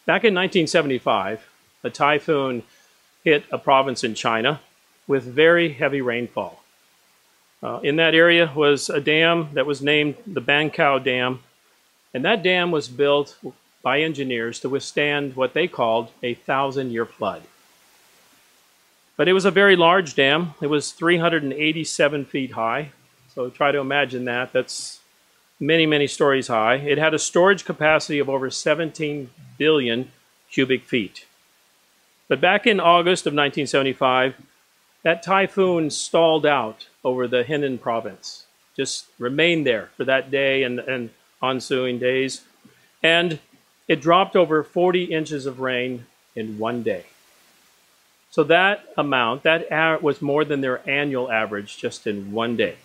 Back in 1975, a typhoon hit a province in China with very heavy rainfall. In that area was a dam that was named the Bankao Dam, and that dam was built by engineers to withstand what they called a 1,000-year flood. But it was a very large dam. It was 387 feet high, so try to imagine that. That's many, many stories high. It had a storage capacity of over 17 billion cubic feet. But back in August of 1975, that typhoon stalled out over the Henan province, just remained there for that day and ensuing days. And it dropped over 40 inches of rain in one day. So that amount, that was more than their annual average just in one day.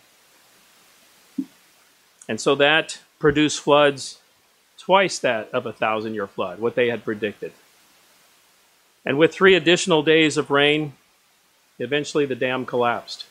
And so that produced floods twice that of a 1,000-year flood, what they had predicted. And with 3 additional days of rain, eventually the dam collapsed.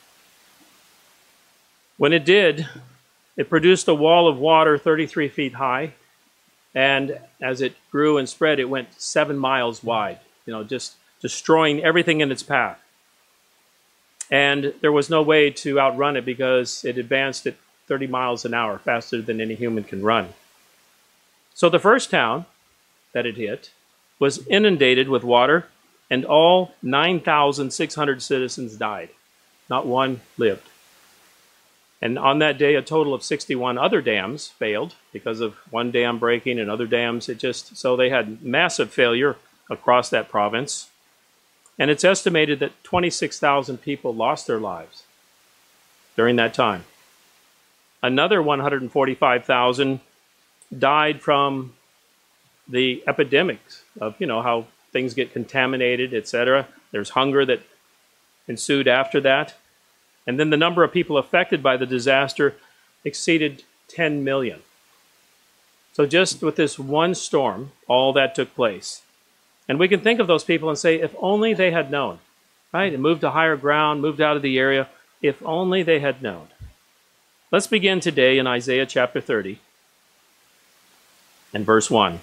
When it did, it produced a wall of water 33 feet high, and as it grew and spread, it went 7 miles wide, just destroying everything in its path. And there was no way to outrun it because it advanced at 30 miles an hour, faster than any human can run. So the first town that it hit was inundated with water, and all 9,600 citizens died. Not one lived. And on that day, a total of 61 other dams failed because of one dam breaking and other dams. So they had massive failure across that province. And it's estimated that 26,000 people lost their lives during that time. Another 145,000 died from the epidemics of, how things get contaminated, etc. There's hunger that ensued after that. And then the number of people affected by the disaster exceeded 10 million. So just with this one storm, all that took place. And we can think of those people and say, if only they had known, right? And moved to higher ground, moved out of the area, if only they had known. Let's begin today in Isaiah chapter 30 and verse 1.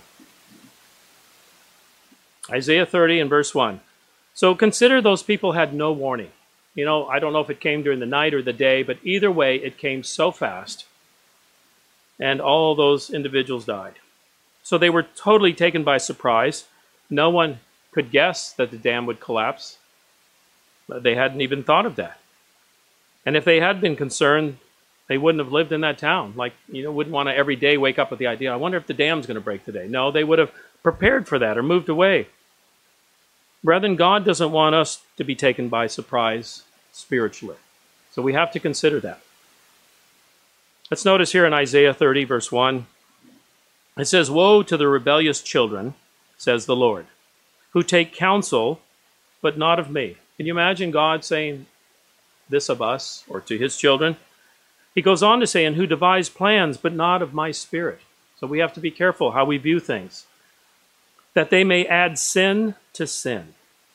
Isaiah 30 and verse 1. So consider those people had no warning. I don't know if it came during the night or the day, but either way, it came so fast. And all those individuals died. So they were totally taken by surprise. No one could guess that the dam would collapse. They hadn't even thought of that. And if they had been concerned, they wouldn't have lived in that town. Wouldn't want to every day wake up with the idea, I wonder if the dam's going to break today. No, they would have prepared for that or moved away. Brethren, God doesn't want us to be taken by surprise spiritually. So we have to consider that. Let's notice here in Isaiah 30, verse 1, it says, "Woe to the rebellious children, says the Lord, who take counsel, but not of me." Can you imagine God saying this of us or to his children? He goes on to say, "And who devise plans, but not of my spirit." So we have to be careful how we view things. "That they may add sin to sin."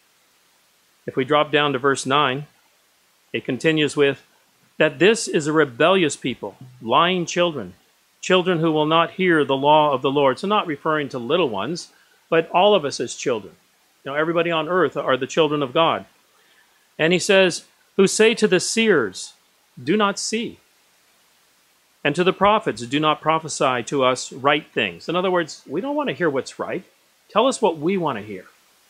If we drop down to verse 9, it continues with, "That this is a rebellious people, lying children, children who will not hear the law of the Lord." So not referring to little ones, but all of us as children. Everybody on earth are the children of God. And he says, "Who say to the seers, do not see, and to the prophets, do not prophesy to us right things." In other words, we don't want to hear what's right. Tell us what we want to hear.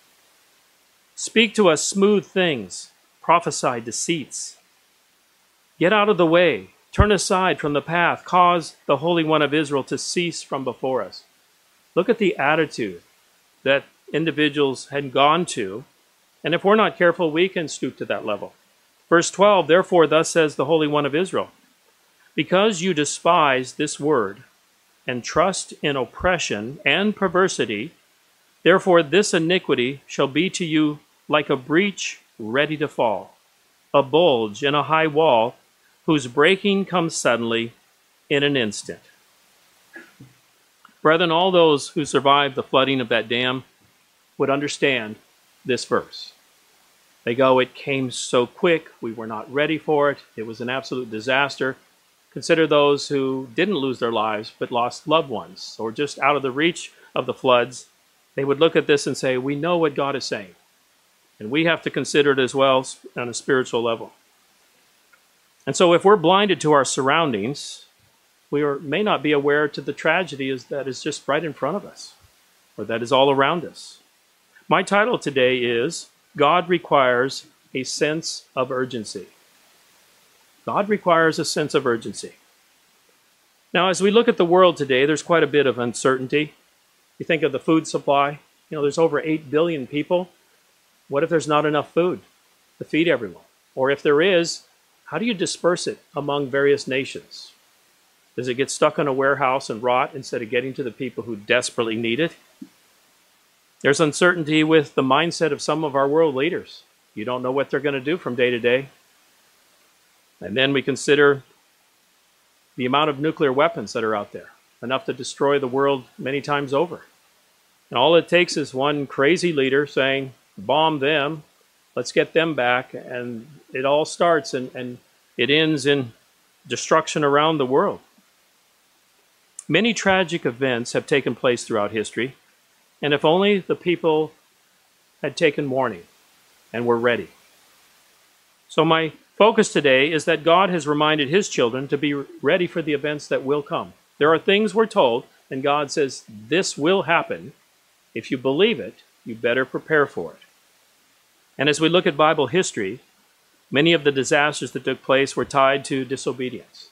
"Speak to us smooth things, prophesy deceits. Get out of the way, turn aside from the path, cause the Holy One of Israel to cease from before us." Look at the attitude that individuals had gone to, and if we're not careful, we can stoop to that level. Verse 12, "Therefore thus says the Holy One of Israel, because you despise this word and trust in oppression and perversity, therefore this iniquity shall be to you like a breach ready to fall, a bulge in a high wall, whose breaking comes suddenly in an instant." Brethren, all those who survived the flooding of that dam would understand this verse. They go, "It came so quick, we were not ready for it, it was an absolute disaster." Consider those who didn't lose their lives but lost loved ones, or just out of the reach of the floods, they would look at this and say, we know what God is saying. And we have to consider it as well on a spiritual level. And so if we're blinded to our surroundings, may not be aware to the tragedy that is just right in front of us, or that is all around us. My title today is, God Requires a Sense of Urgency. God requires a sense of urgency. Now, as we look at the world today, there's quite a bit of uncertainty. You think of the food supply. There's over 8 billion people. What if there's not enough food to feed everyone? Or if there is, how do you disperse it among various nations? Does it get stuck in a warehouse and rot instead of getting to the people who desperately need it? There's uncertainty with the mindset of some of our world leaders. You don't know what they're going to do from day to day. And then we consider the amount of nuclear weapons that are out there, enough to destroy the world many times over. And all it takes is one crazy leader saying, bomb them, let's get them back, and it all starts and it ends in destruction around the world. Many tragic events have taken place throughout history, and if only the people had taken warning and were ready. So my focus today is that God has reminded his children to be ready for the events that will come. There are things we're told, and God says, this will happen. If you believe it, you better prepare for it. And as we look at Bible history, many of the disasters that took place were tied to disobedience.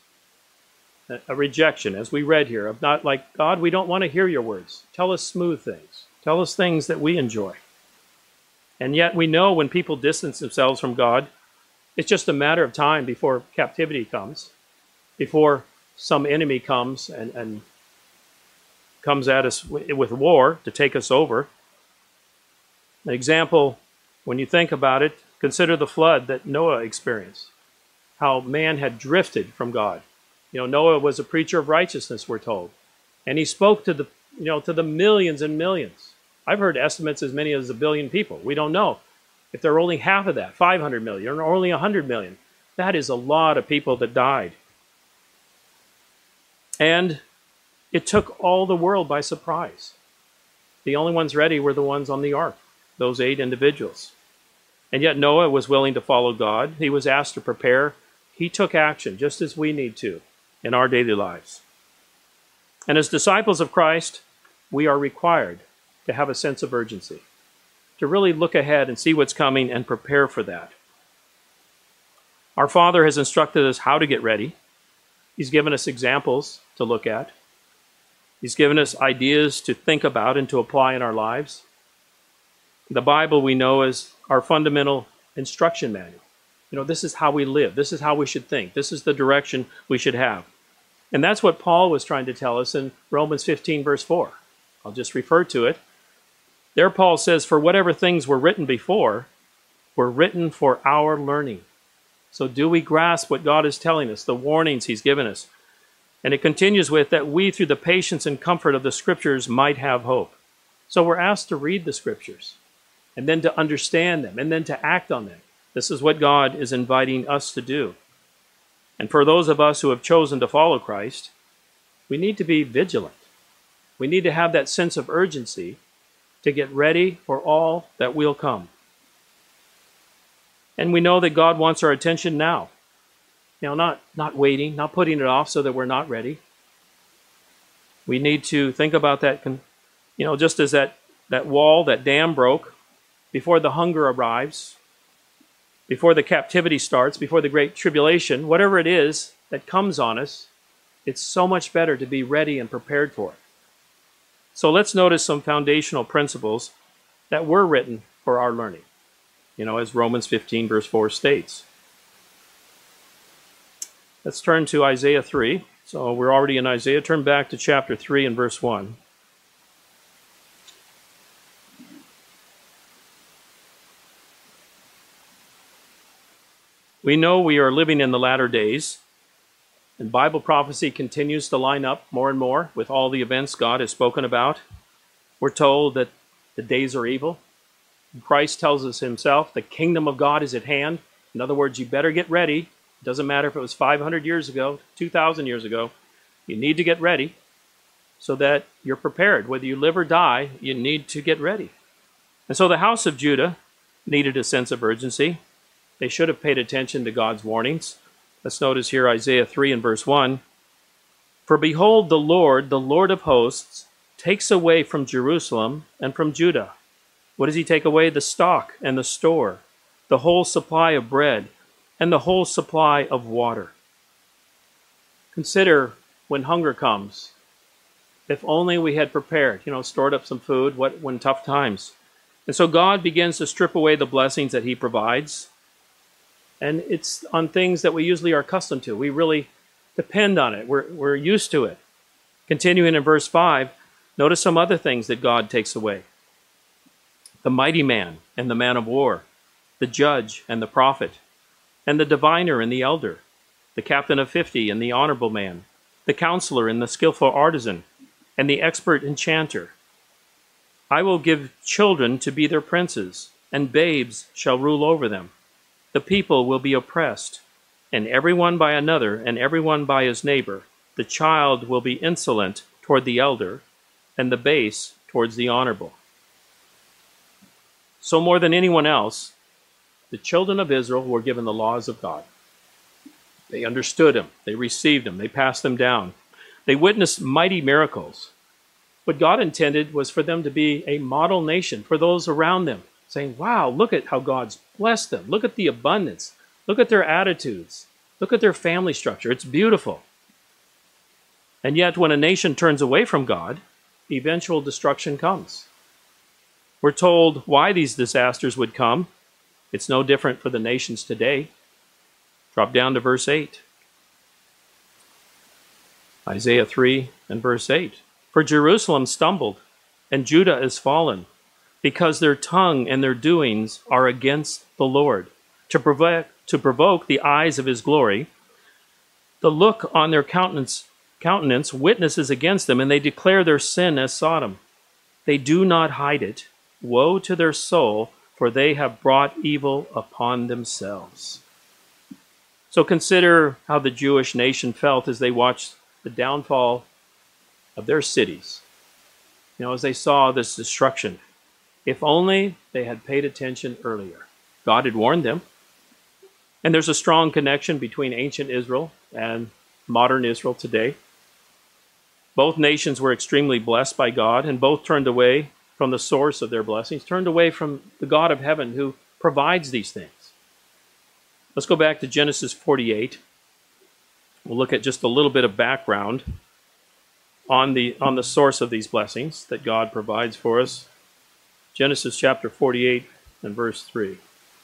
A rejection, as we read here, of not like, God, we don't want to hear your words. Tell us smooth things. Tell us things that we enjoy. And yet we know when people distance themselves from God, it's just a matter of time before captivity comes, before some enemy comes and comes at us with war to take us over. An example, when you think about it, consider the flood that Noah experienced, how man had drifted from God. Noah was a preacher of righteousness, we're told, and he spoke to the millions and millions. I've heard estimates as many as 1 billion people. We don't know. If there are only half of that, 500 million, or only 100 million, that is a lot of people that died. And it took all the world by surprise. The only ones ready were the ones on the ark, those 8 individuals. And yet Noah was willing to follow God. He was asked to prepare. He took action, just as we need to in our daily lives. And as disciples of Christ, we are required to have a sense of urgency, to really look ahead and see what's coming and prepare for that. Our Father has instructed us how to get ready. He's given us examples to look at. He's given us ideas to think about and to apply in our lives. The Bible we know is our fundamental instruction manual. This is how we live. This is how we should think. This is the direction we should have. And that's what Paul was trying to tell us in Romans 15, verse 4. I'll just refer to it. There Paul says, for whatever things were written before, were written for our learning. So do we grasp what God is telling us, the warnings he's given us? And it continues with that we, through the patience and comfort of the Scriptures, might have hope. So we're asked to read the Scriptures, and then to understand them, and then to act on them. This is what God is inviting us to do. And for those of us who have chosen to follow Christ, we need to be vigilant. We need to have that sense of urgency to get ready for all that will come. And we know that God wants our attention now. Not waiting, not putting it off so that we're not ready. We need to think about that, just as that wall, that dam broke, before the hunger arrives, before the captivity starts, before the great tribulation, whatever it is that comes on us, it's so much better to be ready and prepared for it. So let's notice some foundational principles that were written for our learning, as Romans 15 verse 4 states. Let's turn to Isaiah 3. So we're already in Isaiah. Turn back to chapter 3 and verse 1. We know we are living in the latter days, and Bible prophecy continues to line up more and more with all the events God has spoken about. We're told that the days are evil. Christ tells us himself, the kingdom of God is at hand. In other words, you better get ready. It doesn't matter if it was 500 years ago, 2,000 years ago. You need to get ready. so that you're prepared. Whether you live or die, you need to get ready. And so the house of Judah needed a sense of urgency. They should have paid attention to God's warnings. Let's notice here Isaiah 3 and verse 1. For behold, the Lord of hosts, takes away from Jerusalem and from Judah. What does he take away? The stock and the store, the whole supply of bread, and the whole supply of water. Consider when hunger comes. If only we had prepared, stored up some food when tough times. And so God begins to strip away the blessings that he provides. And it's on things that we usually are accustomed to. We really depend on it. We're used to it. Continuing in verse 5, notice some other things that God takes away. The mighty man and the man of war, the judge and the prophet, and the diviner and the elder, the captain of 50 and the honorable man, the counselor and the skillful artisan, and the expert enchanter. I will give children to be their princes, and babes shall rule over them. The people will be oppressed, and everyone by another, and everyone by his neighbor. The child will be insolent toward the elder, and the base towards the honorable. So more than anyone else, the children of Israel were given the laws of God. They understood them. They received them. They passed them down. They witnessed mighty miracles. What God intended was for them to be a model nation for those around them, saying, wow, look at how God's blessed them. Look at the abundance. Look at their attitudes. Look at their family structure. It's beautiful. And yet, when a nation turns away from God, eventual destruction comes. We're told why these disasters would come. It's no different for the nations today. Drop down to verse 8. Isaiah 3 and verse 8. For Jerusalem stumbled, and Judah is fallen, because their tongue and their doings are against the Lord, to provoke the eyes of his glory. The look on their countenance witnesses against them, and they declare their sin as Sodom. They do not hide it. Woe to their soul, for they have brought evil upon themselves. So consider how the Jewish nation felt as they watched the downfall of their cities. As they saw this destruction. If only they had paid attention earlier. God had warned them. And there's a strong connection between ancient Israel and modern Israel today. Both nations were extremely blessed by God, and both turned away from the source of their blessings, turned away from the God of heaven who provides these things. Let's go back to Genesis 48. We'll look at just a little bit of background on the source of these blessings that God provides for us. Genesis chapter 48 and verse 3.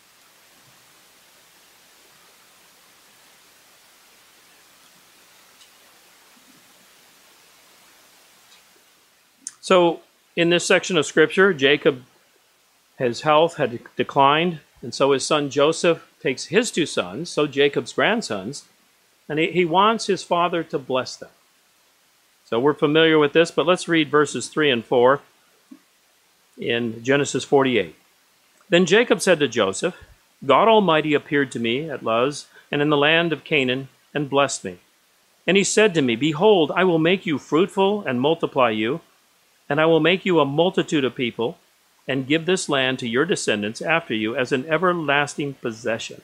So, in this section of Scripture, Jacob, his health had declined, and so his son Joseph takes his two sons, so Jacob's grandsons, and he wants his father to bless them. So we're familiar with this, but let's read verses 3 and 4 in Genesis 48. Then Jacob said to Joseph, God Almighty appeared to me at Luz and in the land of Canaan and blessed me. And he said to me, behold, I will make you fruitful and multiply you, and I will make you a multitude of people, and give this land to your descendants after you as an everlasting possession.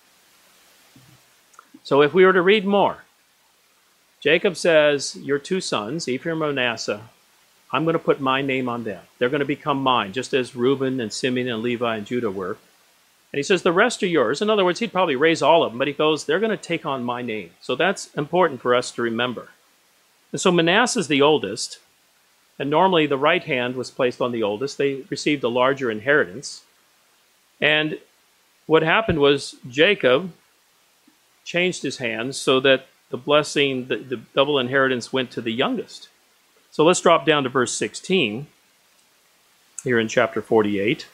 So if we were to read more, Jacob says, your two sons, Ephraim and Manasseh, I'm going to put my name on them. They're going to become mine, just as Reuben and Simeon and Levi and Judah were. And he says, the rest are yours. In other words, he'd probably raise all of them, but he goes, they're going to take on my name. So that's important for us to remember. And so Manasseh is the oldest, and normally the right hand was placed on the oldest. They received a larger inheritance. And what happened was Jacob changed his hands so that the blessing, the double inheritance went to the youngest. So let's drop down to verse 16 here in chapter 48,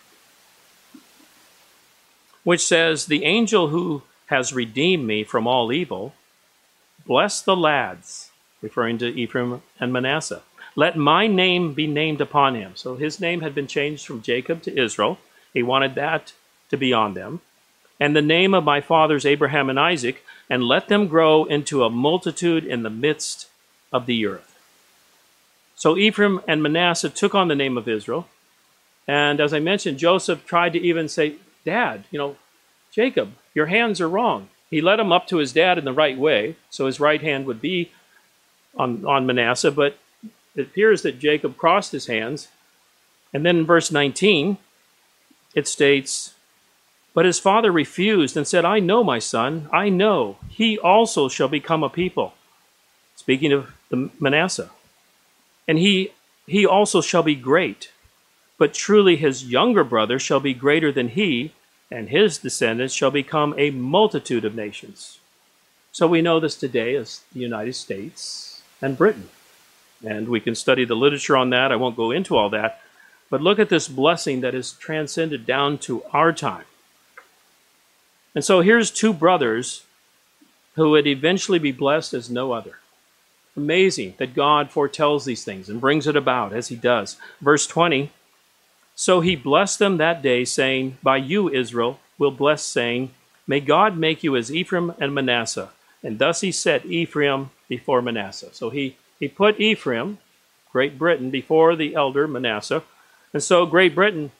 which says, the angel who has redeemed me from all evil, bless the lads, referring to Ephraim and Manasseh. Let my name be named upon him. So his name had been changed from Jacob to Israel. He wanted that to be on them. And the name of my fathers Abraham and Isaac, and let them grow into a multitude in the midst of the earth. So Ephraim and Manasseh took on the name of Israel. And as I mentioned, Joseph tried to even say, Dad, Jacob, your hands are wrong. He led him up to his dad in the right way, so his right hand would be on Manasseh, but it appears that Jacob crossed his hands. And then in verse 19, it states, but his father refused and said, I know, my son, I know. He also shall become a people. Speaking of the Manasseh. And he also shall be great. But truly his younger brother shall be greater than he, and his descendants shall become a multitude of nations. So we know this today as the United States and Britain. And we can study the literature on that. I won't go into all that. But look at this blessing that is transcended down to our time. And so here's two brothers who would eventually be blessed as no other. Amazing that God foretells these things and brings it about as he does. Verse 20, so he blessed them that day, saying, by you, Israel, will bless, saying, may God make you as Ephraim and Manasseh. And thus he set Ephraim before Manasseh. So he put Ephraim, Great Britain, before the elder Manasseh. And so Great Britain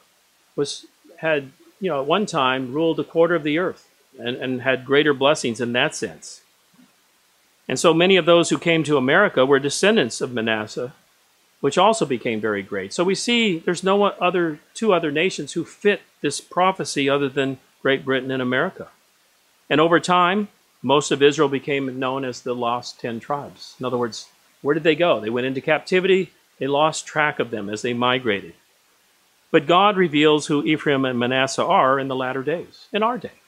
had at one time ruled a quarter of the earth and had greater blessings in that sense. And so many of those who came to America were descendants of Manasseh, which also became very great. So we see there's two other nations who fit this prophecy other than Great Britain and America. And over time, most of Israel became known as the lost 10 tribes. In other words, where did they go? They went into captivity. They lost track of them as they migrated. But God reveals who Ephraim and Manasseh are in the latter days, in our day.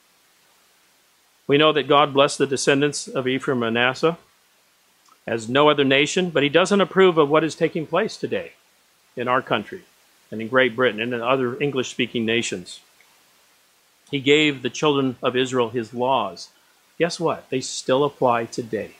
We know that God blessed the descendants of Ephraim and Manasseh as no other nation, but he doesn't approve of what is taking place today in our country and in Great Britain and in other English-speaking nations. He gave the children of Israel his laws. Guess what? They still apply today.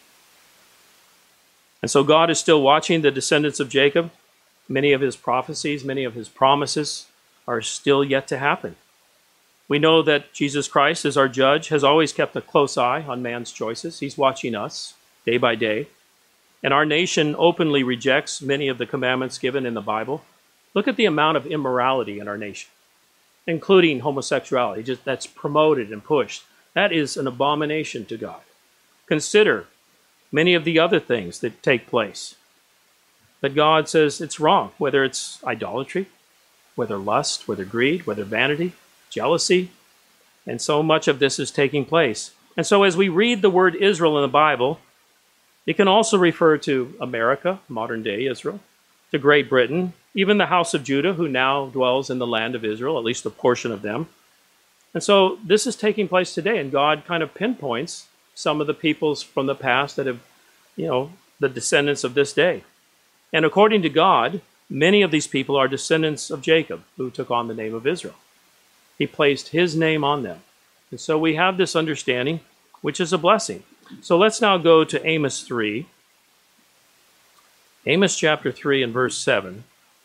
And so God is still watching the descendants of Jacob. Many of his prophecies, many of his promises are still yet to happen. We know that Jesus Christ, as our judge, has always kept a close eye on man's choices. He's watching us day by day. And our nation openly rejects many of the commandments given in the Bible. Look at the amount of immorality in our nation, including homosexuality, that's promoted and pushed. That is an abomination to God. Consider many of the other things that take place. But God says it's wrong, whether it's idolatry, whether lust, whether greed, whether vanity, jealousy, and so much of this is taking place. And so as we read the word Israel in the Bible, it can also refer to America, modern-day Israel, to Great Britain, even the house of Judah, who now dwells in the land of Israel, at least a portion of them. And so this is taking place today, and God kind of pinpoints some of the peoples from the past that have, the descendants of this day. And according to God, many of these people are descendants of Jacob, who took on the name of Israel. He placed his name on them. And so we have this understanding, which is a blessing. So let's now go to Amos 3. Amos chapter 3 and verse 7.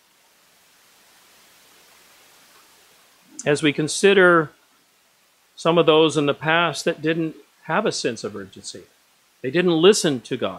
As we consider some of those in the past that didn't have a sense of urgency. They didn't listen to God.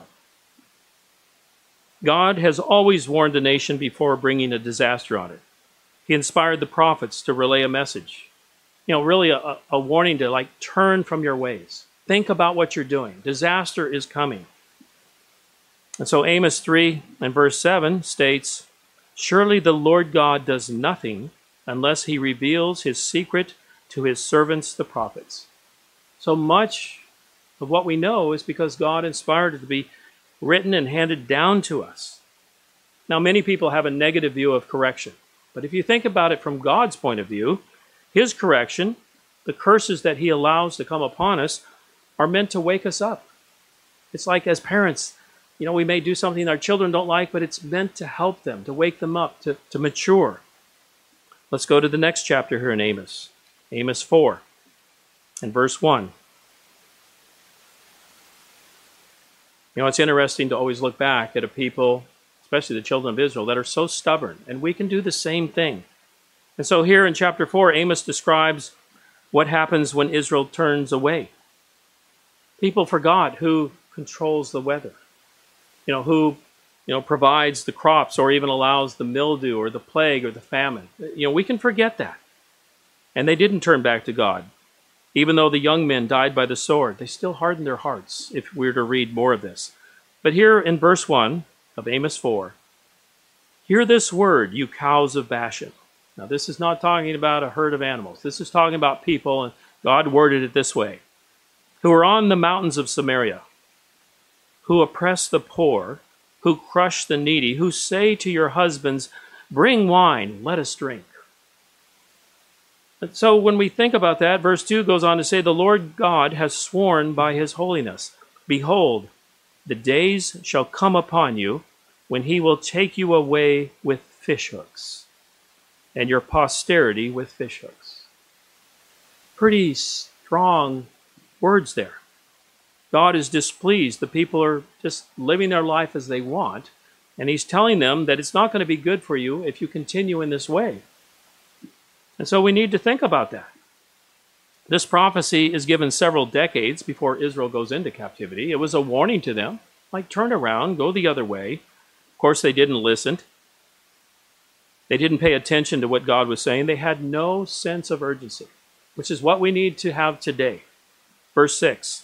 God has always warned a nation before bringing a disaster on it. He inspired the prophets to relay a message. Really a warning to turn from your ways. Think about what you're doing. Disaster is coming. And so Amos 3 and verse 7 states, surely the Lord God does nothing unless he reveals his secret to his servants, the prophets. So much of what we know is because God inspired it to be written and handed down to us. Now, many people have a negative view of correction. But if you think about it from God's point of view, his correction, the curses that he allows to come upon us, are meant to wake us up. It's like as parents, we may do something our children don't like, but it's meant to help them, to wake them up, to mature. Let's go to the next chapter here in Amos. Amos 4 and verse 1. It's interesting to always look back at a people, especially the children of Israel, that are so stubborn, and we can do the same thing. And so here in chapter 4, Amos describes what happens when Israel turns away. People forgot who controls the weather, who provides the crops or even allows the mildew or the plague or the famine. We can forget that. And they didn't turn back to God. Even though the young men died by the sword, they still hardened their hearts, if we were to read more of this. But here in verse 1 of Amos 4, hear this word, you cows of Bashan. Now this is not talking about a herd of animals. This is talking about people, and God worded it this way, who are on the mountains of Samaria, who oppress the poor, who crush the needy, who say to your husbands, bring wine, let us drink. And so when we think about that, verse 2 goes on to say, the Lord God has sworn by his holiness. Behold, the days shall come upon you when he will take you away with fishhooks, and your posterity with fishhooks. Pretty strong words there. God is displeased. The people are just living their life as they want, and he's telling them that it's not going to be good for you if you continue in this way. And so we need to think about that. This prophecy is given several decades before Israel goes into captivity. It was a warning to them, like turn around, go the other way. Of course, they didn't listen. They didn't pay attention to what God was saying. They had no sense of urgency, which is what we need to have today. Verse 6.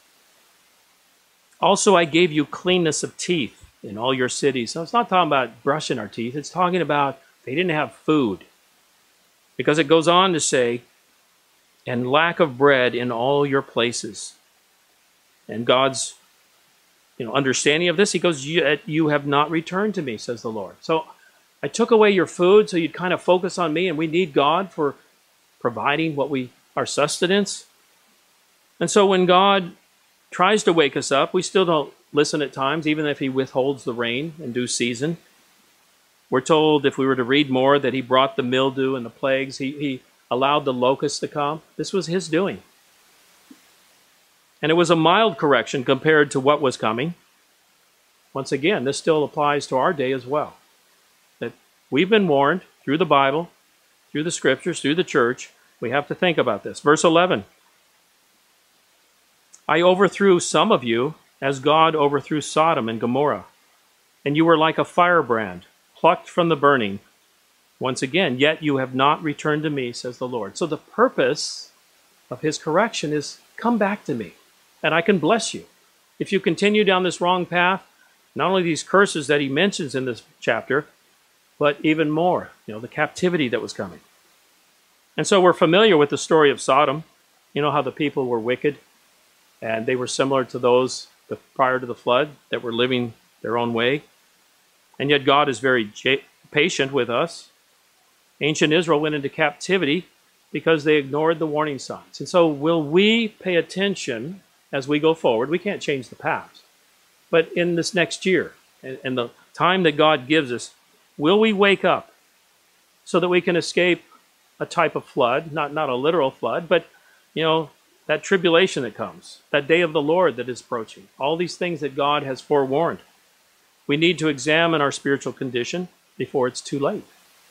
Also, I gave you cleanness of teeth in all your cities. So it's not talking about brushing our teeth. It's talking about they didn't have food. Because it goes on to say, and lack of bread in all your places. And God's understanding of this, he goes, you have not returned to me, says the Lord. So I took away your food so you'd kind of focus on me, and we need God for providing our sustenance. And so when God tries to wake us up, we still don't listen at times, even if he withholds the rain in due season. We're told, if we were to read more, that he brought the mildew and the plagues. He allowed the locusts to come. This was his doing. And it was a mild correction compared to what was coming. Once again, this still applies to our day as well. That we've been warned through the Bible, through the scriptures, through the church. We have to think about this. Verse 11. I overthrew some of you as God overthrew Sodom and Gomorrah. And you were like a firebrand, plucked from the burning. Once again, yet you have not returned to me, says the Lord. So the purpose of his correction is, come back to me, and I can bless you. If you continue down this wrong path, not only these curses that he mentions in this chapter, but even more, the captivity that was coming. And so we're familiar with the story of Sodom. You know how the people were wicked, and they were similar to those prior to the flood that were living their own way. And yet God is very patient with us. Ancient Israel went into captivity because they ignored the warning signs. And so will we pay attention as we go forward? We can't change the past. But in this next year, and the time that God gives us, will we wake up so that we can escape a type of flood, not a literal flood, but that tribulation that comes, that day of the Lord that is approaching, all these things that God has forewarned. We need to examine our spiritual condition before it's too late.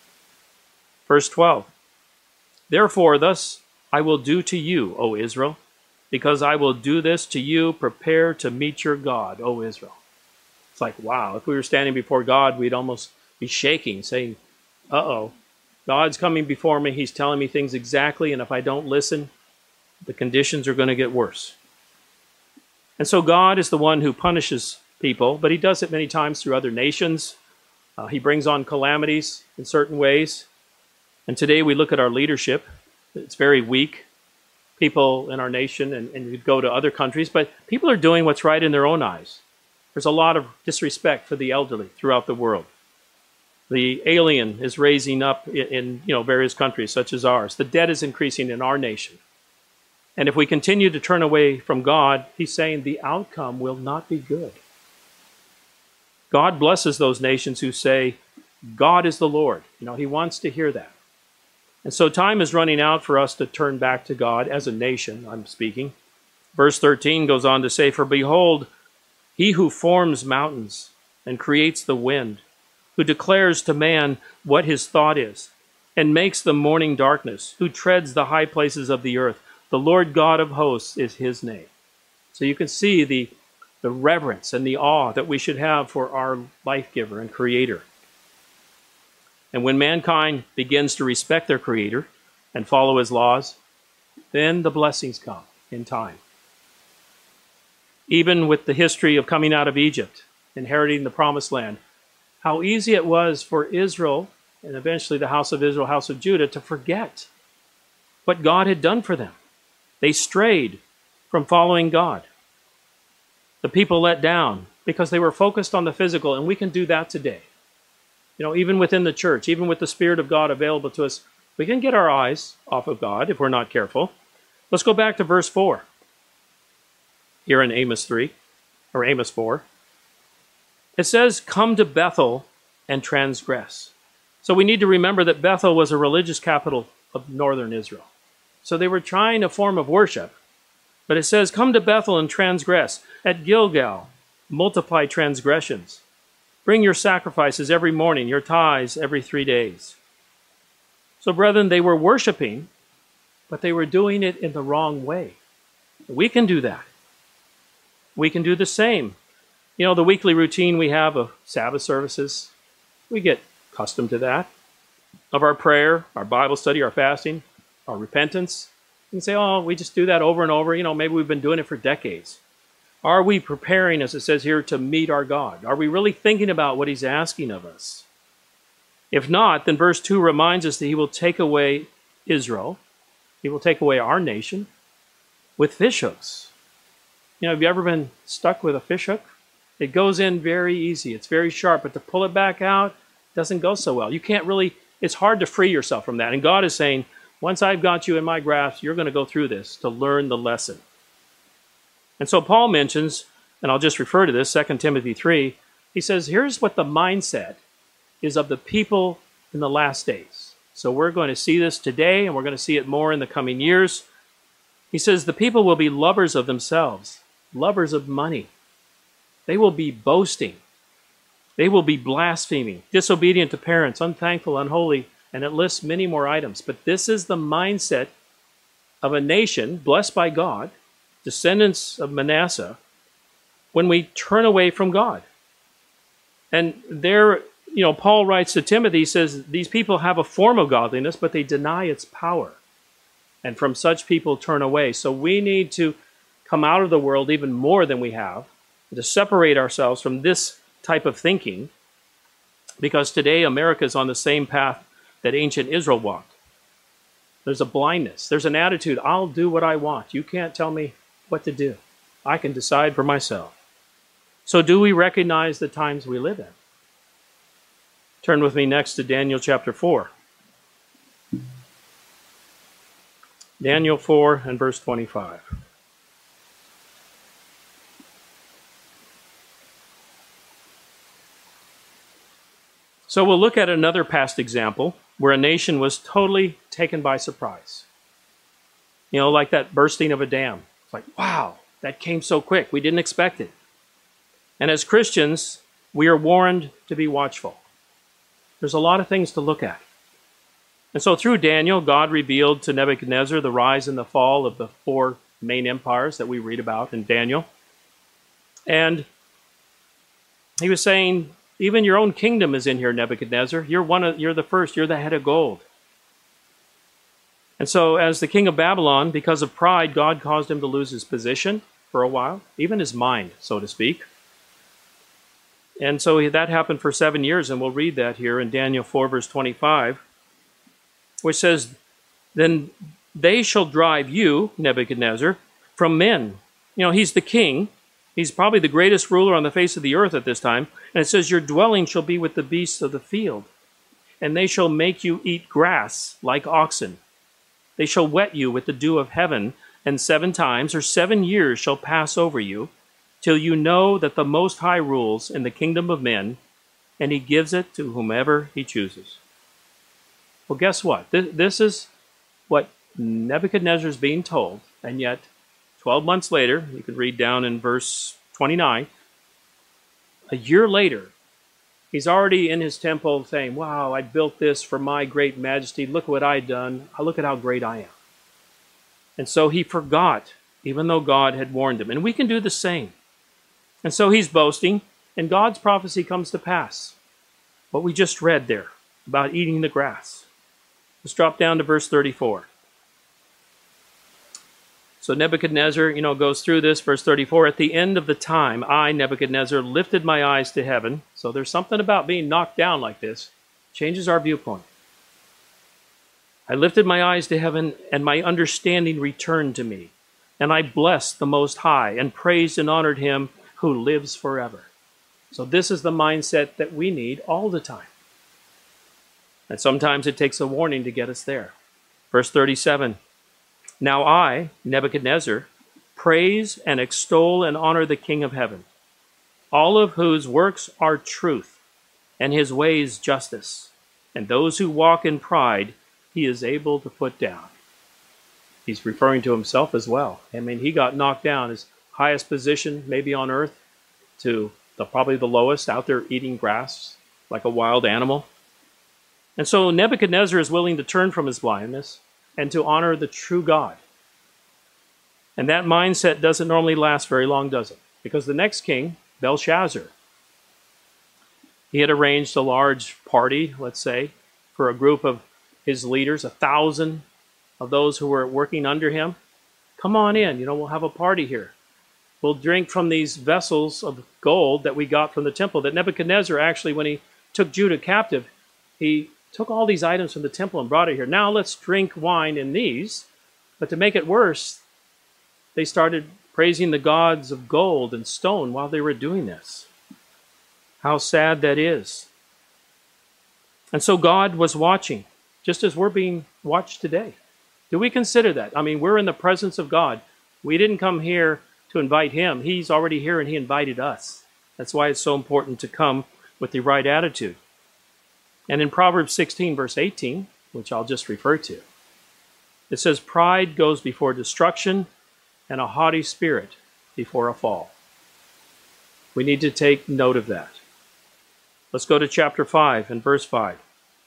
Verse 12. Therefore, thus I will do to you, O Israel, because I will do this to you, prepare to meet your God, O Israel. It's like, wow, if we were standing before God, we'd almost be shaking, saying, uh-oh, God's coming before me, he's telling me things exactly, and if I don't listen, the conditions are going to get worse. And so God is the one who punishes people, but he does it many times through other nations. He brings on calamities in certain ways. And today we look at our leadership. It's very weak. People in our nation, and you go to other countries, but people are doing what's right in their own eyes. There's a lot of disrespect for the elderly throughout the world. The alien is raising up in various countries such as ours. The debt is increasing in our nation. And if we continue to turn away from God, he's saying the outcome will not be good. God blesses those nations who say, God is the Lord. He wants to hear that. And so time is running out for us to turn back to God as a nation, I'm speaking. Verse 13 goes on to say, for behold, he who forms mountains and creates the wind, who declares to man what his thought is, and makes the morning darkness, who treads the high places of the earth. The Lord God of hosts is his name. So you can see the the reverence and the awe that we should have for our life giver and creator. And when mankind begins to respect their creator and follow his laws, then the blessings come in time. Even with the history of coming out of Egypt, inheriting the promised land, how easy it was for Israel, and eventually the house of Israel, house of Judah, to forget what God had done for them. They strayed from following God. The people let down because they were focused on the physical, and we can do that today. Even within the church, even with the Spirit of God available to us, we can get our eyes off of God if we're not careful. Let's go back to verse 4. Here in Amos 3, or Amos 4. It says, "Come to Bethel and transgress." So we need to remember that Bethel was a religious capital of northern Israel. So they were trying a form of worship. But it says, "Come to Bethel and transgress. At Gilgal, multiply transgressions. Bring your sacrifices every morning, your tithes every 3 days." So brethren, they were worshiping, but they were doing it in the wrong way. We can do that. We can do the same. The weekly routine we have of Sabbath services, we get accustomed to that. Of our prayer, our Bible study, our fasting, our repentance. You can say, oh, we just do that over and over. Maybe we've been doing it for decades. Are we preparing, as it says here, to meet our God? Are we really thinking about what he's asking of us? If not, then verse 2 reminds us that he will take away Israel. He will take away our nation with fishhooks. Have you ever been stuck with a fishhook? It goes in very easy. It's very sharp, but to pull it back out doesn't go so well. You can't really, it's hard to free yourself from that. And God is saying, once I've got you in my grasp, you're going to go through this to learn the lesson. And so Paul mentions, and I'll just refer to this, 2 Timothy 3, he says, here's what the mindset is of the people in the last days. So we're going to see this today, and we're going to see it more in the coming years. He says, the people will be lovers of themselves, lovers of money. They will be boasting. They will be blaspheming, disobedient to parents, unthankful, unholy, and it lists many more items. But this is the mindset of a nation blessed by God, descendants of Manasseh, when we turn away from God. And there, Paul writes to Timothy, he says, these people have a form of godliness, but they deny its power. And from such people turn away. So we need to come out of the world even more than we have, to separate ourselves from this type of thinking, because today America is on the same path that ancient Israel walked. There's a blindness. There's an attitude, I'll do what I want. You can't tell me what to do. I can decide for myself. So do we recognize the times we live in? Turn with me next to Daniel chapter 4. Daniel 4 and verse 25. So we'll look at another past example where a nation was totally taken by surprise. Like that bursting of a dam. It's like, wow, that came so quick. We didn't expect it. And as Christians, we are warned to be watchful. There's a lot of things to look at. And so through Daniel, God revealed to Nebuchadnezzar the rise and the fall of the 4 main empires that we read about in Daniel. And he was saying, even your own kingdom is in here, Nebuchadnezzar. You're the first. You're the head of gold. And so as the king of Babylon, because of pride, God caused him to lose his position for a while, even his mind, so to speak. And so that happened for 7 years, and we'll read that here in Daniel 4, verse 25, which says, then they shall drive you, Nebuchadnezzar, from men. He's the king. He's probably the greatest ruler on the face of the earth at this time. And it says, your dwelling shall be with the beasts of the field, and they shall make you eat grass like oxen. They shall wet you with the dew of heaven, and 7 times, or 7 years, shall pass over you, till you know that the Most High rules in the kingdom of men, and he gives it to whomever he chooses. Well, guess what? This is what Nebuchadnezzar is being told, and yet 12 months later, you can read down in verse 29, a year later, he's already in his temple saying, wow, I built this for my great majesty. Look what I've done. Look at how great I am. And so he forgot, even though God had warned him. And we can do the same. And so he's boasting, and God's prophecy comes to pass. What we just read there about eating the grass. Let's drop down to verse 34. So Nebuchadnezzar, goes through this, verse 34. At the end of the time, I, Nebuchadnezzar, lifted my eyes to heaven. So there's something about being knocked down like this. Changes our viewpoint. I lifted my eyes to heaven, and my understanding returned to me. And I blessed the Most High, and praised and honored him who lives forever. So this is the mindset that we need all the time. And sometimes it takes a warning to get us there. Verse 37. Now I, Nebuchadnezzar, praise and extol and honor the King of heaven, all of whose works are truth, and his ways justice. And those who walk in pride, he is able to put down. He's referring to himself as well. I mean, he got knocked down, his highest position maybe on earth, to probably the lowest, out there eating grass like a wild animal. And so Nebuchadnezzar is willing to turn from his blindness and to honor the true God. And that mindset doesn't normally last very long, does it? Because the next king, Belshazzar, he had arranged a large party, let's say, for a group of his leaders, 1,000 of those who were working under him. Come on in, we'll have a party here. We'll drink from these vessels of gold that we got from the temple. That Nebuchadnezzar actually, when he took Judah captive, he took all these items from the temple and brought it here. Now let's drink wine in these. But to make it worse, they started praising the gods of gold and stone while they were doing this. How sad that is. And so God was watching, just as we're being watched today. Do we consider that? I mean, we're in the presence of God. We didn't come here to invite him. He's already here and he invited us. That's why it's so important to come with the right attitude. And in Proverbs 16, verse 18, which I'll just refer to, it says, pride goes before destruction and a haughty spirit before a fall. We need to take note of that. Let's go to chapter 5 and verse 5.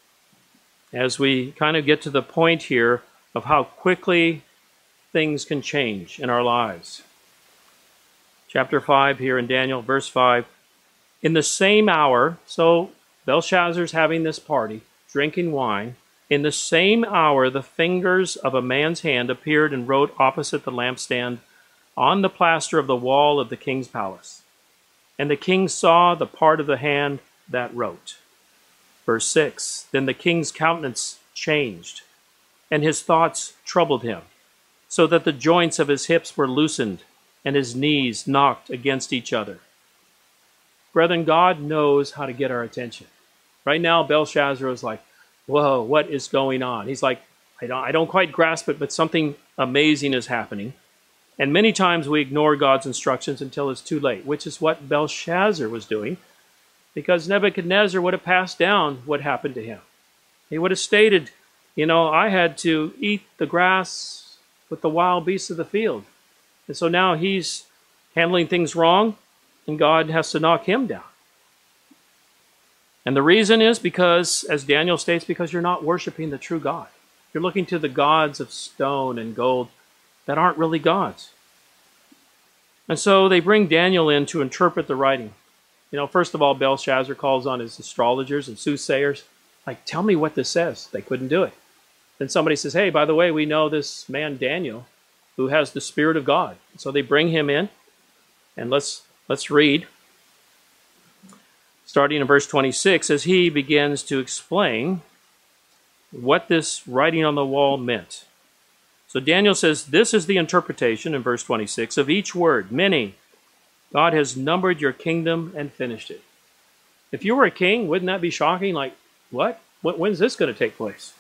As we kind of get to the point here of how quickly things can change in our lives. Chapter 5 here in Daniel, verse 5. In the same hour, so Belshazzar's having this party, drinking wine. In the same hour, the fingers of a man's hand appeared and wrote opposite the lampstand on the plaster of the wall of the king's palace. And the king saw the part of the hand that wrote. Verse 6. Then the king's countenance changed, and his thoughts troubled him, so that the joints of his hips were loosened, and his knees knocked against each other. Brethren, God knows how to get our attention. Right now, Belshazzar is like, whoa, what is going on? He's like, I don't quite grasp it, but something amazing is happening. And many times we ignore God's instructions until it's too late, which is what Belshazzar was doing, because Nebuchadnezzar would have passed down what happened to him. He would have stated, I had to eat the grass with the wild beasts of the field. And so now he's handling things wrong, and God has to knock him down. And the reason is because, as Daniel states, because you're not worshiping the true God. You're looking to the gods of stone and gold that aren't really gods. And so they bring Daniel in to interpret the writing. First of all, Belshazzar calls on his astrologers and soothsayers. Like, tell me what this says. They couldn't do it. Then somebody says, hey, by the way, we know this man Daniel who has the Spirit of God. So they bring him in, and let's read. Starting in verse 26, as he begins to explain what this writing on the wall meant. So Daniel says, this is the interpretation in verse 26 of each word, meaning God has numbered your kingdom and finished it. If you were a king, wouldn't that be shocking? Like, what? When's this going to take place?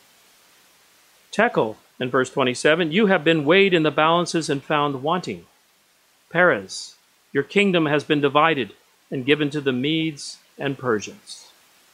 Tekel, in verse 27, you have been weighed in the balances and found wanting. Perez, your kingdom has been divided and given to the Medes and Persians.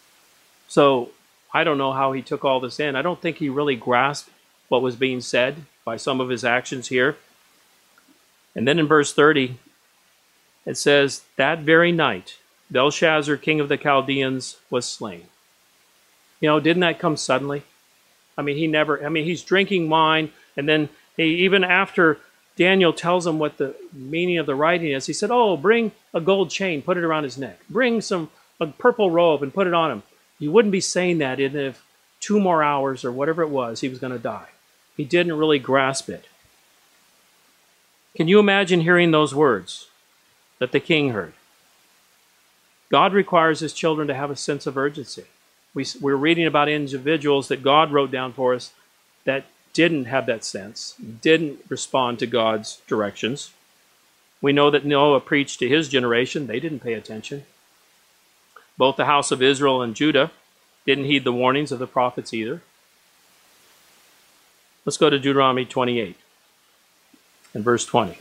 So I don't know how he took all this in. I don't think he really grasped what was being said by some of his actions here. And then in verse 30, it says, that very night, Belshazzar, king of the Chaldeans, was slain. Didn't that come suddenly? He's drinking wine, and then even after Daniel tells him what the meaning of the writing is. He said, oh, bring a gold chain, put it around his neck. Bring a purple robe and put it on him. You wouldn't be saying that if 2 more hours or whatever it was, he was going to die. He didn't really grasp it. Can you imagine hearing those words that the king heard? God requires his children to have a sense of urgency. We're reading about individuals that God wrote down for us that didn't have that sense, didn't respond to God's directions. We know that Noah preached to his generation. They didn't pay attention. Both the house of Israel and Judah didn't heed the warnings of the prophets either. Let's go to Deuteronomy 28 and verse 20.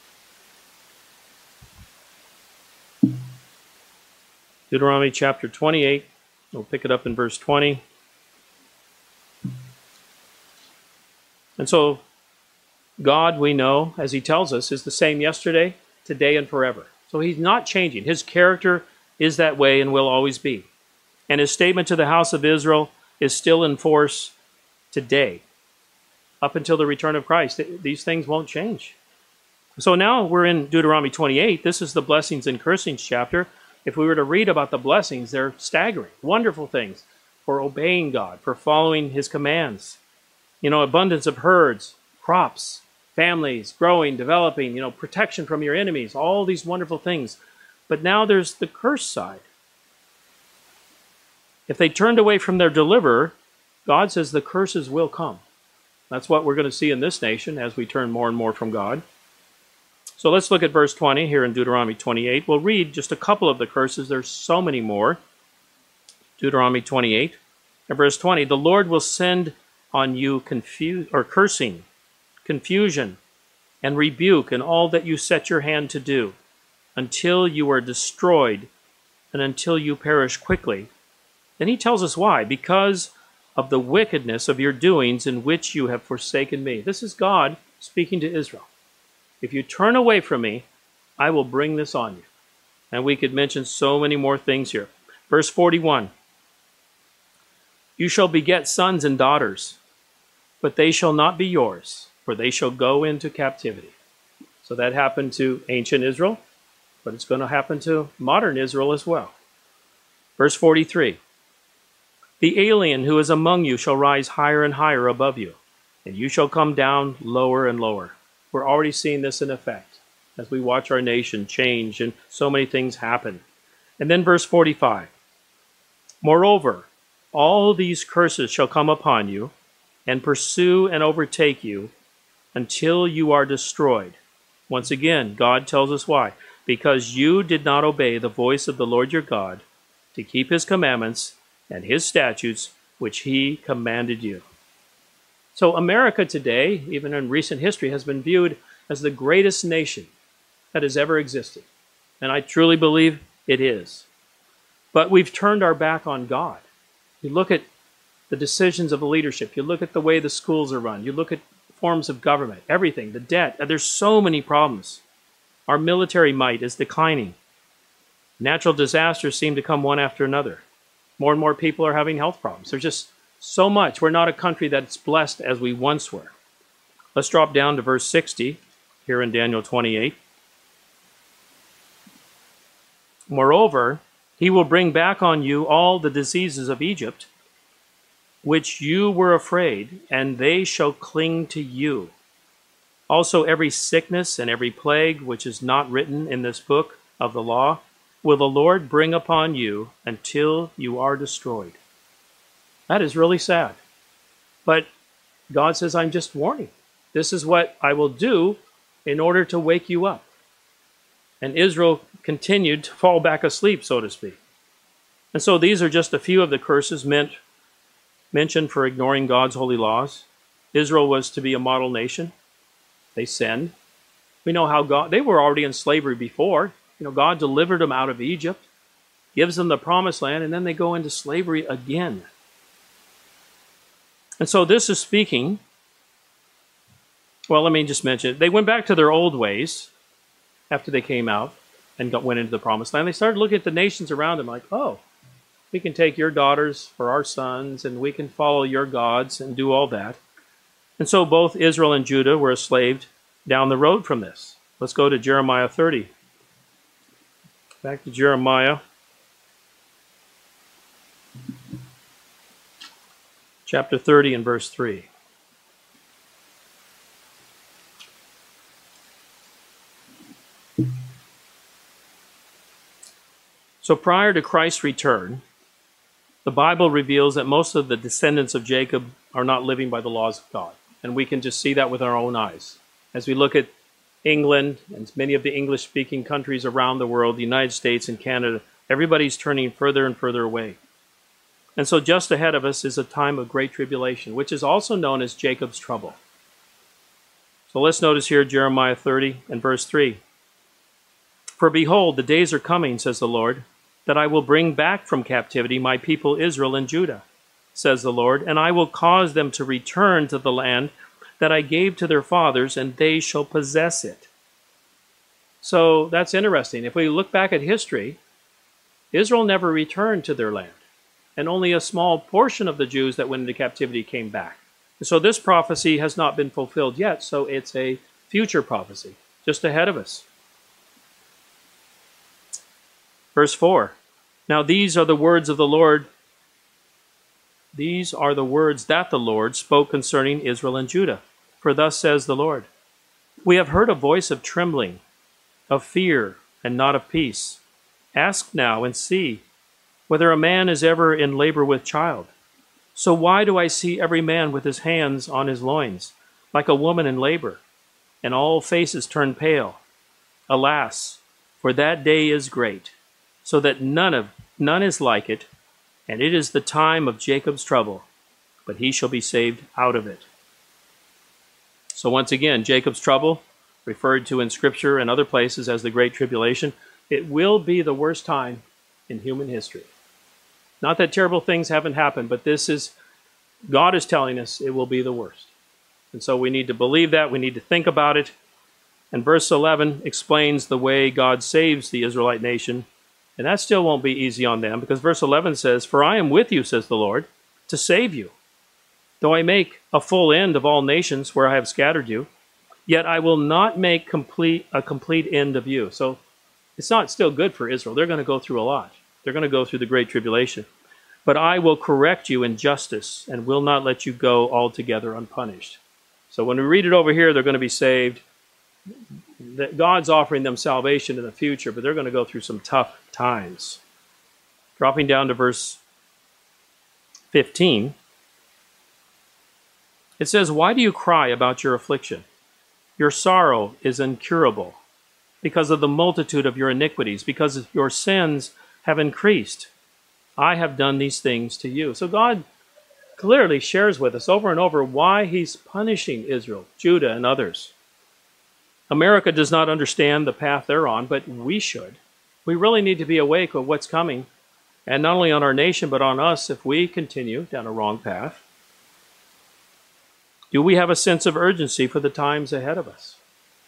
Deuteronomy chapter 28. We'll pick it up in verse 20. And so, God, we know, as he tells us, is the same yesterday, today, and forever. So he's not changing. His character is that way and will always be. And his statement to the house of Israel is still in force today, up until the return of Christ. These things won't change. So now we're in Deuteronomy 28. This is the blessings and cursings chapter. If we were to read about the blessings, they're staggering, wonderful things for obeying God, for following his commands. You know, abundance of herds, crops, families, growing, developing, protection from your enemies, all these wonderful things. But now there's the curse side. If they turned away from their deliverer, God says the curses will come. That's what we're going to see in this nation as we turn more and more from God. So let's look at verse 20 here in Deuteronomy 28. We'll read just a couple of the curses. There's so many more. Deuteronomy 28 and verse 20. The Lord will send on you cursing, confusion, and rebuke in all that you set your hand to do, until you are destroyed and until you perish quickly. Then he tells us why. Because of the wickedness of your doings in which you have forsaken me. This is God speaking to Israel. If you turn away from me, I will bring this on you. And we could mention so many more things here. Verse 41. You shall beget sons and daughters, but they shall not be yours, for they shall go into captivity. So that happened to ancient Israel, but it's going to happen to modern Israel as well. Verse 43. The alien who is among you shall rise higher and higher above you, and you shall come down lower and lower. We're already seeing this in effect as we watch our nation change and so many things happen. And then verse 45. Moreover, all these curses shall come upon you and pursue and overtake you until you are destroyed. Once again, God tells us why. Because you did not obey the voice of the Lord your God to keep his commandments and his statutes, which he commanded you. So America today, even in recent history, has been viewed as the greatest nation that has ever existed. And I truly believe it is. But we've turned our back on God. You look at the decisions of the leadership. You look at the way the schools are run. You look at forms of government, everything, the debt. There's so many problems. Our military might is declining. Natural disasters seem to come one after another. More and more people are having health problems. There's just so much. We're not a country that's blessed as we once were. Let's drop down to verse 60 here in Daniel 28. Moreover, he will bring back on you all the diseases of Egypt, which you were afraid, and they shall cling to you. Also every sickness and every plague which is not written in this book of the law will the Lord bring upon you until you are destroyed. That is really sad. But God says, I'm just warning. This is what I will do in order to wake you up. And Israel continued to fall back asleep, so to speak. And so these are just a few of the curses mentioned for ignoring God's holy laws. Israel was to be a model nation. They sinned. We know how they were already in slavery before. God delivered them out of Egypt, gives them the promised land, and then they go into slavery again. And so this is speaking, well, let me just mention it. They went back to their old ways after they came out and went into the promised land. They started looking at the nations around them like, oh, we can take your daughters for our sons, and we can follow your gods and do all that. And so both Israel and Judah were enslaved down the road from this. Let's go to Jeremiah 30. Back to Jeremiah chapter 30 and verse 3. So prior to Christ's return, the Bible reveals that most of the descendants of Jacob are not living by the laws of God. And we can just see that with our own eyes. As we look at England and many of the English-speaking countries around the world, the United States and Canada, everybody's turning further and further away. And so just ahead of us is a time of great tribulation, which is also known as Jacob's trouble. So let's notice here Jeremiah 30 and verse 3. For behold, the days are coming, says the Lord, that I will bring back from captivity my people Israel and Judah, says the Lord, and I will cause them to return to the land that I gave to their fathers, and they shall possess it. So that's interesting. If we look back at history, Israel never returned to their land, and only a small portion of the Jews that went into captivity came back. So this prophecy has not been fulfilled yet, so it's a future prophecy, just ahead of us. Verse 4, now these are the words of the Lord. These are the words that the Lord spoke concerning Israel and Judah. For thus says the Lord, we have heard a voice of trembling, of fear, and not of peace. Ask now and see whether a man is ever in labor with child. So why do I see every man with his hands on his loins, like a woman in labor, and all faces turn pale? Alas, for that day is great, so that none is like it, and it is the time of Jacob's trouble, but he shall be saved out of it. So once again, Jacob's trouble, referred to in Scripture and other places as the Great Tribulation, it will be the worst time in human history. Not that terrible things haven't happened, but God is telling us it will be the worst. And so we need to believe that, we need to think about it. And verse 11 explains the way God saves the Israelite nation. And that still won't be easy on them, because verse 11 says, for I am with you, says the Lord, to save you. Though I make a full end of all nations where I have scattered you, yet I will not make a complete end of you. So it's not still good for Israel. They're going to go through a lot. They're going to go through the Great Tribulation. But I will correct you in justice and will not let you go altogether unpunished. So when we read it over here, they're going to be saved. God's offering them salvation in the future, but they're going to go through some tough times. Dropping down to verse 15, it says, why do you cry about your affliction? Your sorrow is incurable because of the multitude of your iniquities, because your sins have increased. I have done these things to you. So God clearly shares with us over and over why he's punishing Israel, Judah, and others. America does not understand the path they're on, but we should. We really need to be awake of what's coming, and not only on our nation, but on us if we continue down a wrong path. Do we have a sense of urgency for the times ahead of us?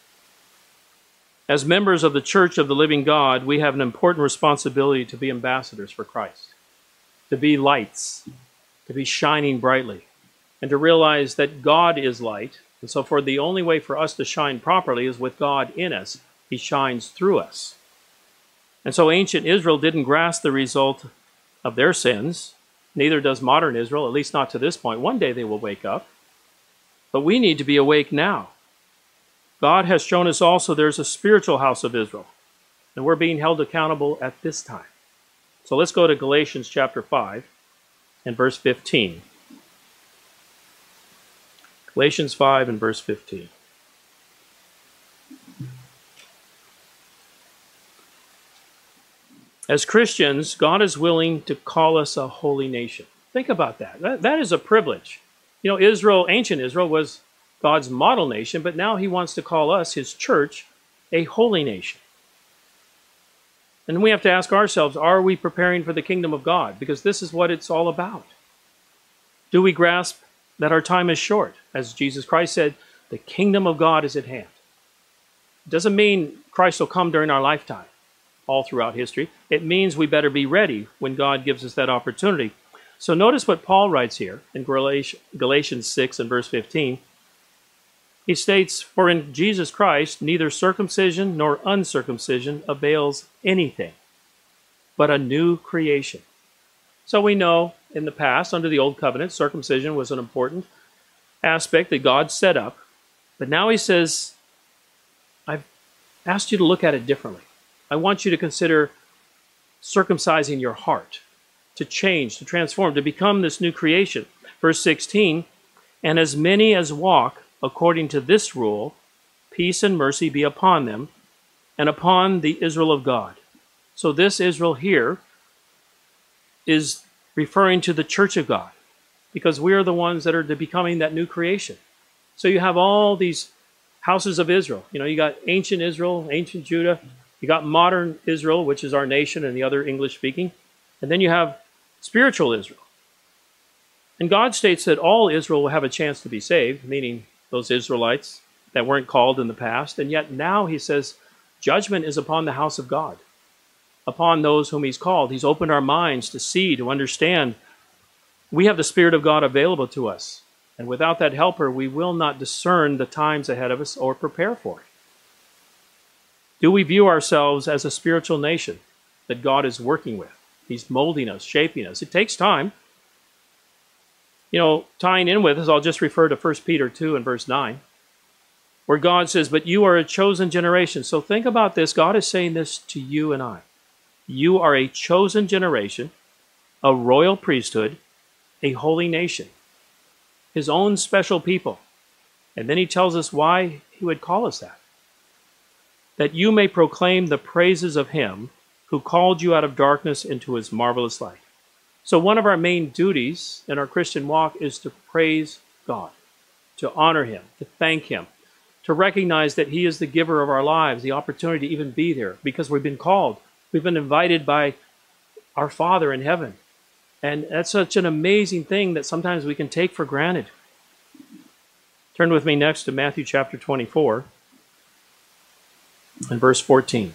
As members of the Church of the Living God, we have an important responsibility to be ambassadors for Christ, to be lights, to be shining brightly, and to realize that God is light. And so the only way for us to shine properly is with God in us. He shines through us. And so ancient Israel didn't grasp the result of their sins. Neither does modern Israel, at least not to this point. One day they will wake up. But we need to be awake now. God has shown us also there's a spiritual house of Israel. And we're being held accountable at this time. So let's go to Galatians chapter 5 and verse 15. Galatians 5 and verse 15. As Christians, God is willing to call us a holy nation. Think about that. That is a privilege. You know, Israel, ancient Israel, was God's model nation, but now he wants to call us, his church, a holy nation. And we have to ask ourselves, are we preparing for the kingdom of God? Because this is what it's all about. Do we grasp that our time is short? As Jesus Christ said, the kingdom of God is at hand. It doesn't mean Christ will come during our lifetime, all throughout history. It means we better be ready when God gives us that opportunity. So notice what Paul writes here in Galatians 6 and verse 15. He states, "For in Jesus Christ neither circumcision nor uncircumcision avails anything, but a new creation." So we know in the past, under the Old Covenant, circumcision was an important aspect that God set up. But now he says, I've asked you to look at it differently. I want you to consider circumcising your heart, to change, to transform, to become this new creation. Verse 16, "And as many as walk according to this rule, peace and mercy be upon them, and upon the Israel of God." So this Israel here is referring to the church of God, because we are the ones that are becoming that new creation. So you have all these houses of Israel. You got ancient Israel, ancient Judah. You got modern Israel, which is our nation and the other English-speaking. And then you have spiritual Israel. And God states that all Israel will have a chance to be saved, meaning those Israelites that weren't called in the past. And yet now he says judgment is upon the house of God, upon those whom he's called. He's opened our minds to see, to understand. We have the Spirit of God available to us. And without that helper, we will not discern the times ahead of us or prepare for it. Do we view ourselves as a spiritual nation that God is working with? He's molding us, shaping us. It takes time. Tying in with this, I'll just refer to 1 Peter 2 and verse 9, where God says, "But you are a chosen generation." So think about this. God is saying this to you and I. You are a chosen generation, a royal priesthood, a holy nation, his own special people. And then he tells us why he would call us that. "That you may proclaim the praises of him who called you out of darkness into his marvelous light." So one of our main duties in our Christian walk is to praise God, to honor him, to thank him, to recognize that he is the giver of our lives, the opportunity to even be there because we've been called. We've been invited by our Father in heaven. And that's such an amazing thing that sometimes we can take for granted. Turn with me next to Matthew chapter 24 and verse 14.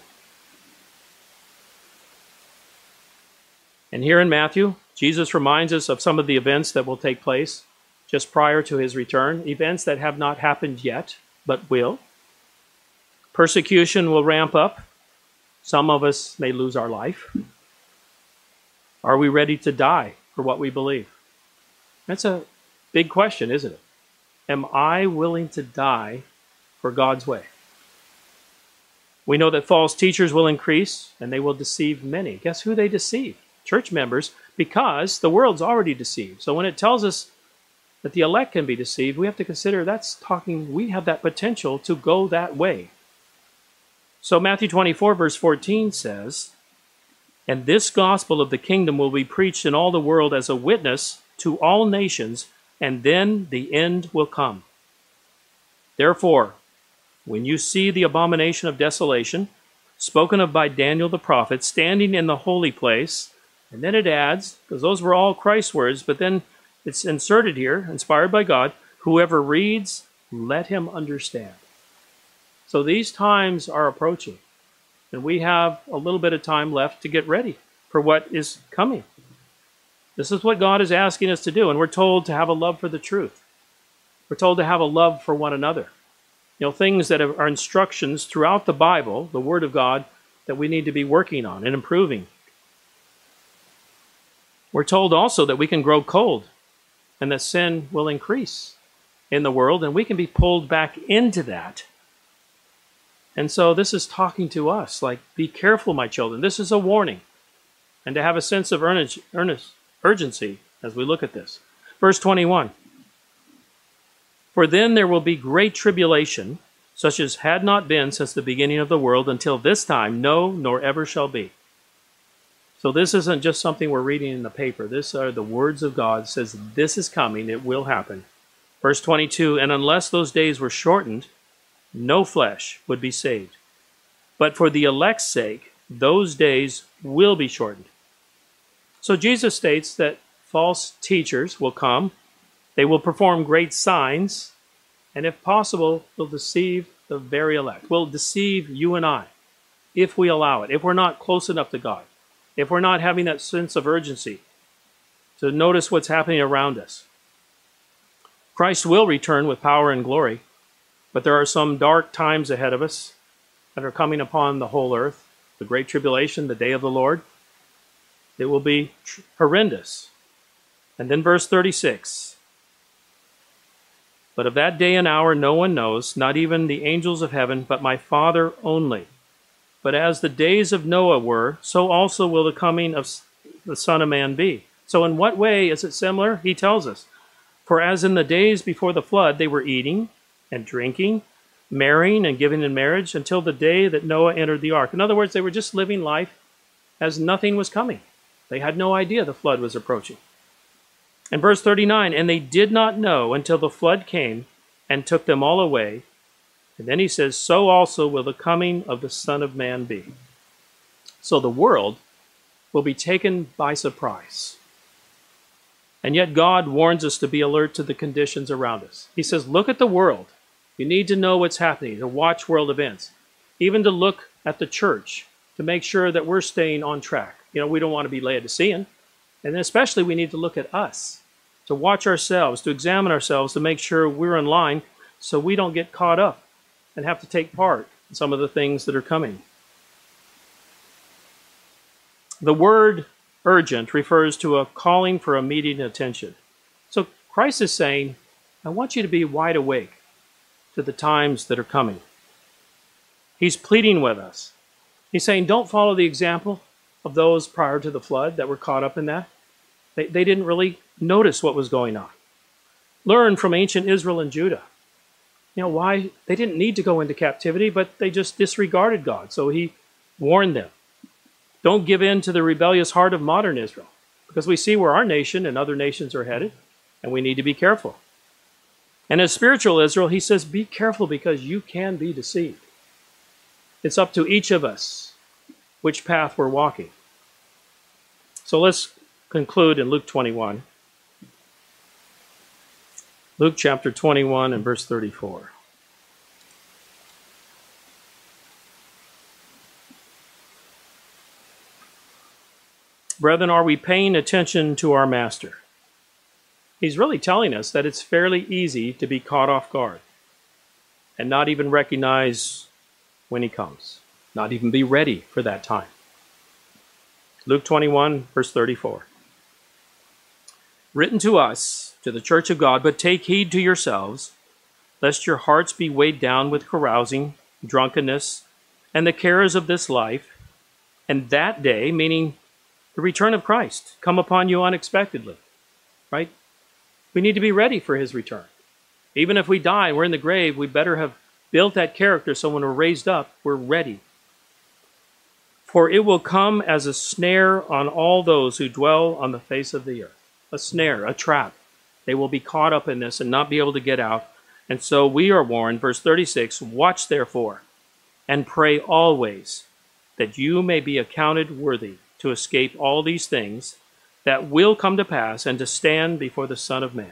And here in Matthew, Jesus reminds us of some of the events that will take place just prior to his return, events that have not happened yet, but will. Persecution will ramp up. Some of us may lose our life. Are we ready to die for what we believe? That's a big question, isn't it? Am I willing to die for God's way? We know that false teachers will increase and they will deceive many. Guess who they deceive? Church members, because the world's already deceived. So when it tells us that the elect can be deceived, we have to consider we have that potential to go that way. So Matthew 24 verse 14 says, "And this gospel of the kingdom will be preached in all the world as a witness to all nations, and then the end will come. Therefore, when you see the abomination of desolation, spoken of by Daniel the prophet, standing in the holy place," and then it adds, because those were all Christ's words, but then it's inserted here, inspired by God, "Whoever reads, let him understand." So these times are approaching, and we have a little bit of time left to get ready for what is coming. This is what God is asking us to do, and we're told to have a love for the truth. We're told to have a love for one another. Things that are instructions throughout the Bible, the Word of God, that we need to be working on and improving. We're told also that we can grow cold and that sin will increase in the world, and we can be pulled back into that. And so this is talking to us like, be careful, my children. This is a warning. And to have a sense of urgency as we look at this. Verse 21. "For then there will be great tribulation, such as had not been since the beginning of the world until this time, no, nor ever shall be." So this isn't just something we're reading in the paper. These are the words of God. It says this is coming. It will happen. Verse 22, "And unless those days were shortened, no flesh would be saved. But for the elect's sake, those days will be shortened." So Jesus states that false teachers will come. They will perform great signs. And if possible, they'll deceive the very elect. Will deceive you and I if we allow it. If we're not close enough to God. If we're not having that sense of urgency to notice what's happening around us. Christ will return with power and glory. But there are some dark times ahead of us that are coming upon the whole earth. The Great Tribulation, the day of the Lord. It will be horrendous. And then verse 36. But of that day and hour no one knows, not even the angels of heaven, but my Father only. But as the days of Noah were, so also will the coming of the Son of Man be. So in what way is it similar? He tells us. For as in the days before the flood, they were eating and drinking, marrying and giving in marriage, until the day that Noah entered the ark. In other words, they were just living life as nothing was coming. They had no idea the flood was approaching. And verse 39, and they did not know until the flood came and took them all away. And then he says, so also will the coming of the Son of Man be. So the world will be taken by surprise. And yet God warns us to be alert to the conditions around us. He says, look at the world. You need to know what's happening, to watch world events, even to look at the church, to make sure that we're staying on track. You know, we don't want to be Laodicean. And especially we need to look at us, to watch ourselves, to examine ourselves, to make sure we're in line so we don't get caught up and have to take part in some of the things that are coming. The word urgent refers to a calling for immediate attention. So Christ is saying, I want you to be wide awake to the times that are coming. He's pleading with us. He's saying, don't follow the example of those prior to the flood that were caught up in that. They didn't really notice what was going on. Learn from ancient Israel and Judah. You know, why? They didn't need to go into captivity, but they just disregarded God. So he warned them. Don't give in to the rebellious heart of modern Israel, because we see where our nation and other nations are headed, and we need to be careful. And as spiritual Israel, he says, be careful because you can be deceived. It's up to each of us which path we're walking. So let's conclude in Luke 21. Luke chapter 21 and verse 34. Brethren, are we paying attention to our Master? He's really telling us that it's fairly easy to be caught off guard and not even recognize when he comes, not even be ready for that time. Luke 21, verse 34. Written to us, to the church of God, but take heed to yourselves, lest your hearts be weighed down with carousing, drunkenness, and the cares of this life, and that day, meaning the return of Christ, come upon you unexpectedly, right? We need to be ready for his return. Even if we die and we're in the grave, we better have built that character so when we're raised up, we're ready. For it will come as a snare on all those who dwell on the face of the earth. A snare, a trap. They will be caught up in this and not be able to get out. And so we are warned, verse 36, watch therefore, and pray always, that you may be accounted worthy to escape all these things that will come to pass and to stand before the Son of Man.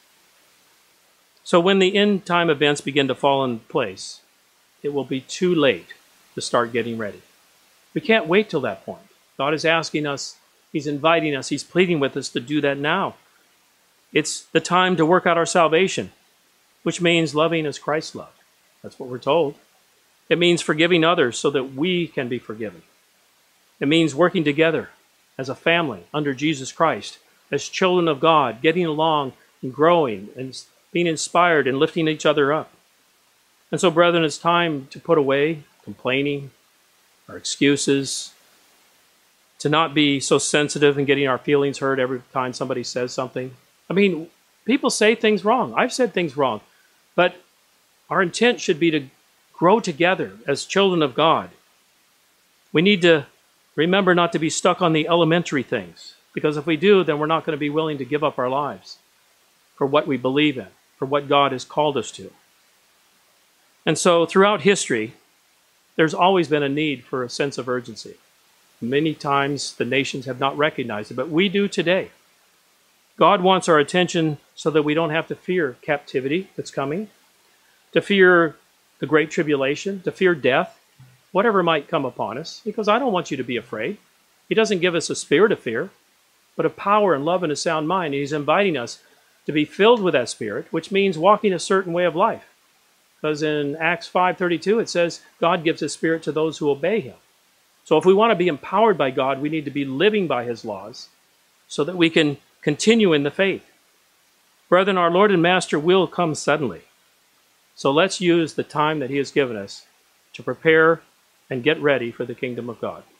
So when the end time events begin to fall in place, it will be too late to start getting ready. We can't wait till that point. God is asking us, he's inviting us, he's pleading with us to do that now. It's the time to work out our salvation, which means loving as Christ loved. That's what we're told. It means forgiving others so that we can be forgiven. It means working together as a family under Jesus Christ, as children of God, getting along and growing and being inspired and lifting each other up. And so, brethren, it's time to put away complaining, our excuses, to not be so sensitive and getting our feelings hurt every time somebody says something. I mean, people say things wrong. I've said things wrong. But our intent should be to grow together as children of God. We need to remember not to be stuck on the elementary things, because if we do, then we're not going to be willing to give up our lives for what we believe in, for what God has called us to. And so throughout history, there's always been a need for a sense of urgency. Many times the nations have not recognized it, but we do today. God wants our attention so that we don't have to fear captivity that's coming, to fear the great tribulation, to fear death, whatever might come upon us, because I don't want you to be afraid. He doesn't give us a spirit of fear, but of power and love and a sound mind. He's inviting us to be filled with that spirit, which means walking a certain way of life. Because in Acts 5:32 it says, God gives his Spirit to those who obey him. So if we want to be empowered by God, we need to be living by his laws so that we can continue in the faith. Brethren, our Lord and Master will come suddenly. So let's use the time that he has given us to prepare and get ready for the kingdom of God.